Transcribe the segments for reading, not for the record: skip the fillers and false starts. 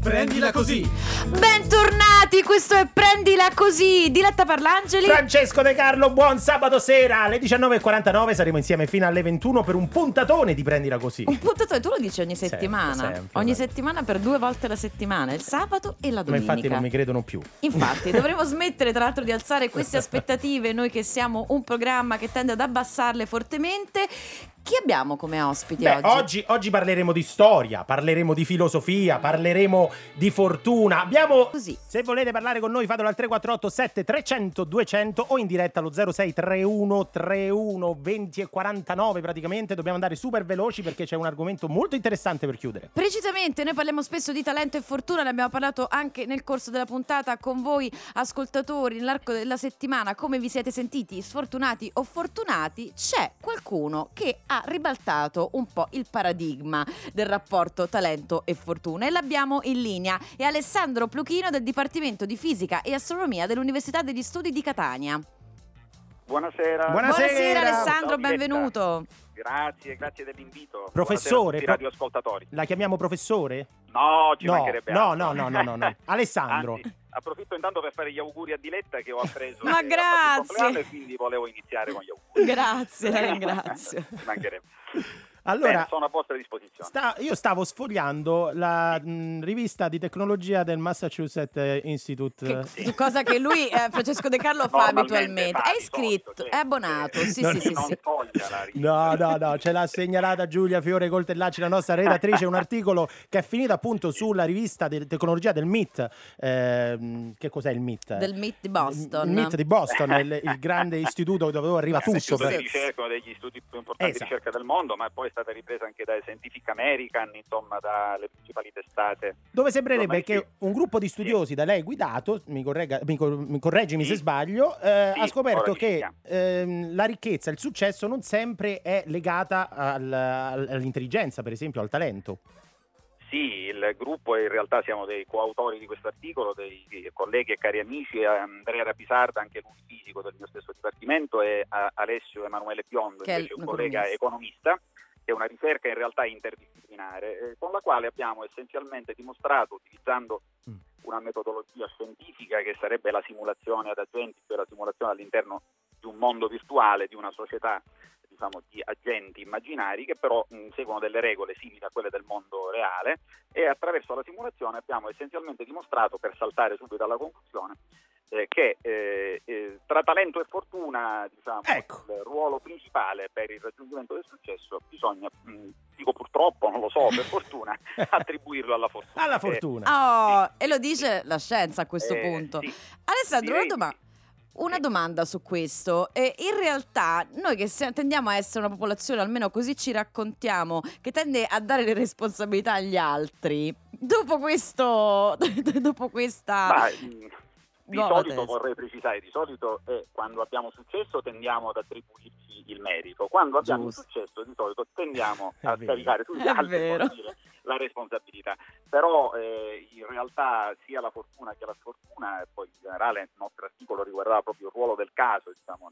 Prendila così. Bentornati, questo è Prendila così. Diletta Parlangeli, Francesco De Carlo, buon sabato sera. Alle 19.49 saremo insieme fino alle 21 per un puntatone di Prendila così. un puntatore, tu lo dici ogni settimana. sempre, ogni vai. settimana per 2 volte la settimana, il sabato e la Ma domenica. infatti non mi credono più. Infatti, dovremo smettere tra l'altro di alzare queste aspettative, noi che siamo un programma che tende ad abbassarle fortemente. Chi abbiamo come ospiti Beh, oggi? oggi parleremo di storia, parleremo di filosofia, parleremo di fortuna. Abbiamo Così. Se volete parlare con noi, fatelo al 348 7300 200 o in diretta allo 0631 31 20 e 49. Praticamente dobbiamo andare super veloci perché c'è un argomento molto interessante per chiudere. Precisamente, noi parliamo spesso di talento e fortuna, ne abbiamo parlato anche nel corso della puntata con voi ascoltatori nell'arco della settimana. Come vi siete sentiti, sfortunati o fortunati? C'è qualcuno che ha ribaltato un po' il paradigma del rapporto talento e fortuna e l'abbiamo in linea. È Alessandro Pluchino del Dipartimento di Fisica e Astronomia dell'Università degli Studi di Catania. Buonasera. Buonasera Alessandro, Ciao, benvenuto. Grazie Professore, dell'invito. Buonasera a tutti i radioascoltatori. La chiamiamo professore? No, ci mancherebbe altro. No. Alessandro. Anzi, approfitto intanto per fare gli auguri a Diletta che ho appreso Ma che ha fatto il compleanno grazie. e quindi volevo iniziare con gli auguri. Grazie, la ringrazio. Ci mancherebbe. Allora, Bene, sono a vostra disposizione. io stavo sfogliando la rivista di tecnologia del Massachusetts Institute. Cosa che lui, Francesco De Carlo, fa Normalmente abitualmente. fa È di iscritto, solito, è abbonato. Sì, Non- sì. Non toglia la rivista. No, ce l'ha segnalata Giulia Fiore Coltellacci, la nostra redattrice, un articolo che è finito appunto sulla rivista di tecnologia del MIT. Che cos'è il MIT? Del MIT di Boston. Il MIT di Boston, il grande istituto dove arriva tutto. L'istituto di ricerca, uno degli istituti più importanti Esatto. di ricerca del mondo, ma poi è stata ripresa anche da Scientific American, insomma dalle principali testate. Dove sembrerebbe Giornalisti. che un gruppo di studiosi da lei guidato, mi correggimi se sbaglio, ha scoperto ora mi che spieghiamo. la ricchezza, il successo non sempre è legata all'intelligenza, per esempio, al talento. Sì, il gruppo, e in realtà siamo dei coautori di questo articolo, dei colleghi e cari amici, Andrea Rapisarda, anche lui fisico del mio stesso dipartimento, e Alessio Emanuele Biondo, Che è invece un un collega economista, che è una ricerca in realtà interdisciplinare, con la quale abbiamo essenzialmente dimostrato, utilizzando una metodologia scientifica che sarebbe la simulazione ad agenti, cioè la simulazione all'interno di un mondo virtuale, di una società, diciamo, di agenti immaginari che però seguono delle regole simili a quelle del mondo reale, e attraverso la simulazione abbiamo essenzialmente dimostrato, per saltare subito alla conclusione, che tra talento e fortuna, diciamo, Ecco. il ruolo principale per il raggiungimento del successo bisogna, dico purtroppo, non lo so, per fortuna, attribuirlo alla fortuna. Alla fortuna. Oh, e lo dice la scienza a questo punto. Sì. Alessandro, Direi di sì. una domanda su questo. In realtà noi che tendiamo a essere una popolazione, almeno così ci raccontiamo, che tende a dare le responsabilità agli altri, dopo questa Ma, di nuova solito tesi. vorrei precisare, di solito quando abbiamo successo tendiamo ad attribuirci il merito, quando abbiamo Giusto. insuccesso di solito tendiamo È a vero. scaricare sugli È altri, vero. come dire, la responsabilità. Però in realtà sia la fortuna che la sfortuna, e poi in generale il nostro articolo riguardava proprio il ruolo del caso, diciamo,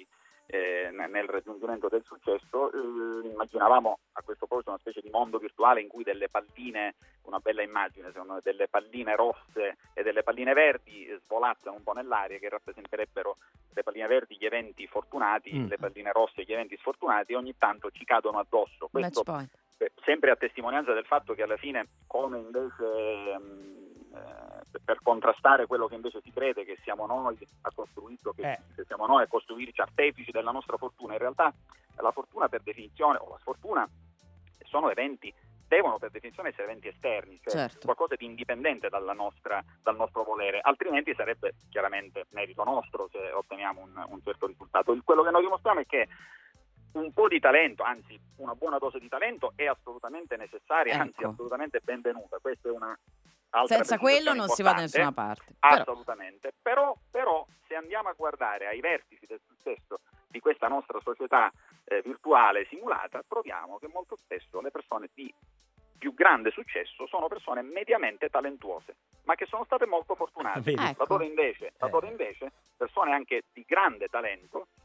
nel raggiungimento del successo. Immaginavamo a questo proposito una specie di mondo virtuale in cui delle palline, una bella immagine, sono delle palline rosse e delle palline verdi, svolazzano un po' nell'aria, che rappresenterebbero le palline verdi gli eventi fortunati, le palline rosse gli eventi sfortunati, e ogni tanto ci cadono addosso. Match Questo point. sempre a testimonianza del fatto che alla fine, come invece per contrastare quello che invece si crede che siamo noi a costruirlo, che siamo noi a costruirci artefici della nostra fortuna, in realtà la fortuna per definizione, o la sfortuna, sono eventi, devono per definizione essere eventi esterni, cioè Certo. qualcosa di indipendente dal nostro volere, altrimenti sarebbe chiaramente merito nostro se otteniamo un certo risultato. Quello che noi dimostriamo è che un po' di talento, anzi una buona dose di talento, è assolutamente necessaria, anzi Ecco. assolutamente benvenuta. Questa è una altra Senza quello non si va da importante. nessuna parte. Però, Assolutamente, però se andiamo a guardare ai vertici del successo di questa nostra società virtuale simulata, troviamo che molto spesso le persone di più grande successo sono persone mediamente talentuose, ma che sono state molto fortunate. Vedi? Ecco. Laddove invece persone anche di grande talento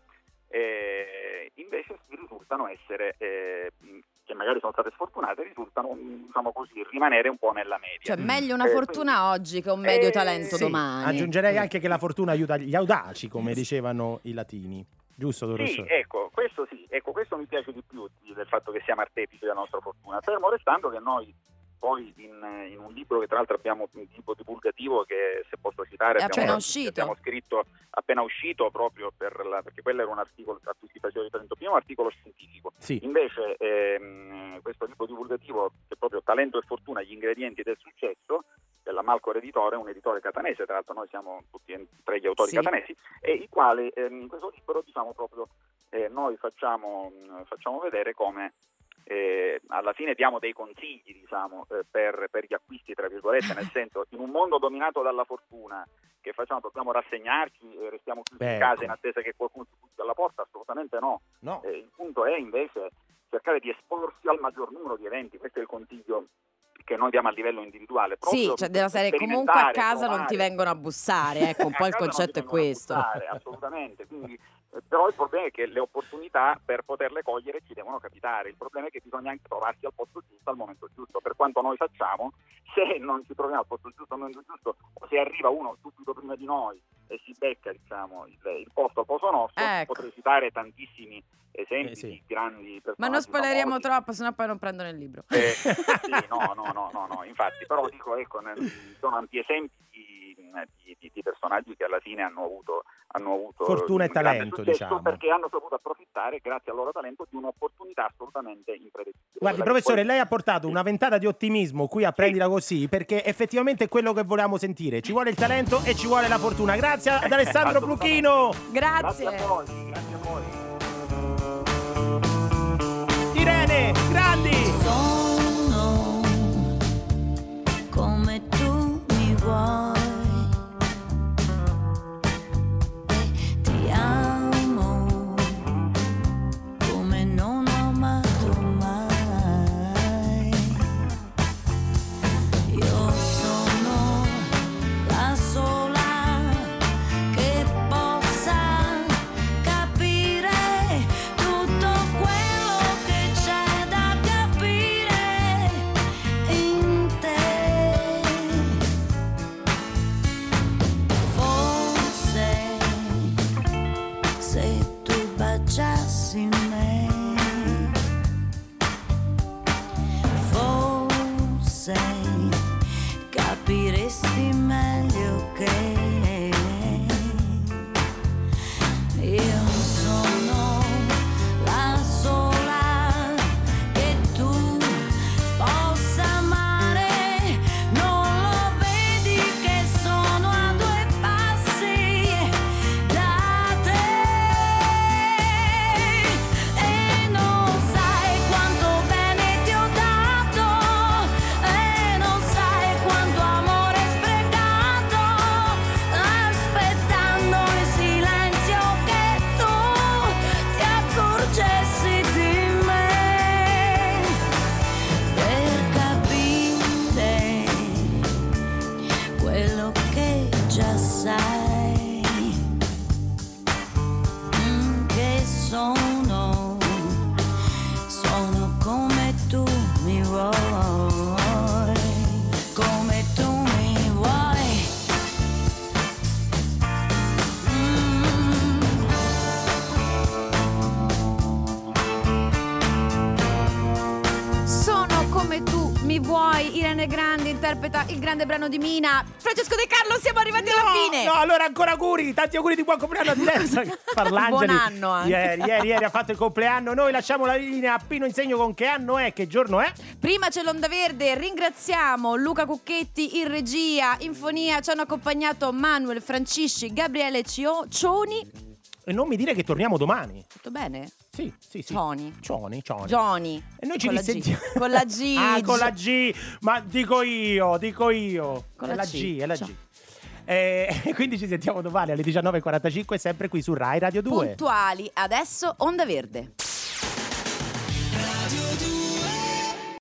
invece risultano essere, che magari sono state sfortunate, risultano, diciamo così, rimanere un po' nella media. Cioè meglio una fortuna oggi che un medio talento sì, domani. Aggiungerei anche che la fortuna aiuta gli audaci, come dicevano i latini. Giusto, Sì, ecco, questo mi piace di più del fatto che siamo artefici della nostra fortuna, fermo restando che noi poi in un libro che tra l'altro abbiamo, un tipo divulgativo che, se posso citare, abbiamo scritto appena uscito, proprio perché quello era un articolo a cui si faceva riferimento prima, un articolo scientifico. Sì. Invece questo libro divulgativo, che è proprio Talento e Fortuna, gli ingredienti del successo, della Malcor Editore, un editore catanese, tra l'altro noi siamo tutti e tre gli autori catanesi, e i quali in questo libro, diciamo, proprio noi facciamo vedere come alla fine diamo dei consigli, diciamo, per gli acquisti, tra virgolette, nel senso, in un mondo dominato dalla fortuna, che facciamo? Dobbiamo rassegnarci e restiamo chiusi in casa in attesa che qualcuno ci bussi alla porta? Assolutamente no. Il punto è invece cercare di esporsi al maggior numero di eventi. Questo è il consiglio che noi diamo a livello individuale. Sì, cioè della serie comunque a casa non ti vengono a bussare, ecco, un po' il concetto è questo. Assolutamente, quindi però il problema è che le opportunità, per poterle cogliere, ci devono capitare. Il problema è che bisogna anche trovarsi al posto giusto al momento giusto. Per quanto noi facciamo, se non ci troviamo al posto giusto al momento giusto, o se arriva uno subito prima di noi e si becca, diciamo, il posto al posto nostro, potrei citare tantissimi esempi di grandi personaggi. Ma non spoileriamo troppo, sennò poi non prendono il libro. Sì, no, infatti, però dico, ecco, sono ampi esempi di personaggi che alla fine hanno avuto fortuna e talento, diciamo, perché hanno saputo approfittare, grazie al loro talento, di un'opportunità assolutamente imprevedibile. Guardi, professore, lei ha portato una ventata di ottimismo qui a Prendila Così, perché effettivamente è quello che volevamo sentire. Ci vuole il talento e ci vuole la fortuna. Grazie ad Alessandro Pluchino. Grazie a voi, grazie a voi. Irene Grandi. Sono come tu mi vuoi. Capiresti meglio che io sono la sola che tu possa amare. Non lo vedi che sono a 2 passi da te e non sai quanto bene ti ho dato e non sai quanto amore sprecato, aspettando in silenzio che tu ti accorgessi di me, per capire quello che già sai, che sono come tu mi vuoi, come tu mi vuoi. Sono come tu mi vuoi. Irene Grandi interpreta il grande brano di Mina. Francesco De Carlo, siamo arrivati alla fine. No, allora ancora auguri, tanti auguri di buon compleanno a Terza. Buon anno anche. Ieri ha fatto il compleanno. Noi lasciamo la linea a Pino Insegno con che anno è, che giorno è. Prima c'è l'Onda Verde, ringraziamo Luca Cucchetti in regia, in fonia ci hanno accompagnato Manuel Francisci, Gabriele Cioni. E non mi dire che torniamo domani. Tutto bene? Sì. Cioni. Johnny. E noi ci Con la risentiamo. G. Con la G. Ah, con la G. Ma dico io. Con è la la C. G, è la G. Quindi ci sentiamo domani alle 19:45 sempre qui su Rai Radio 2. Puntuali, adesso Onda Verde.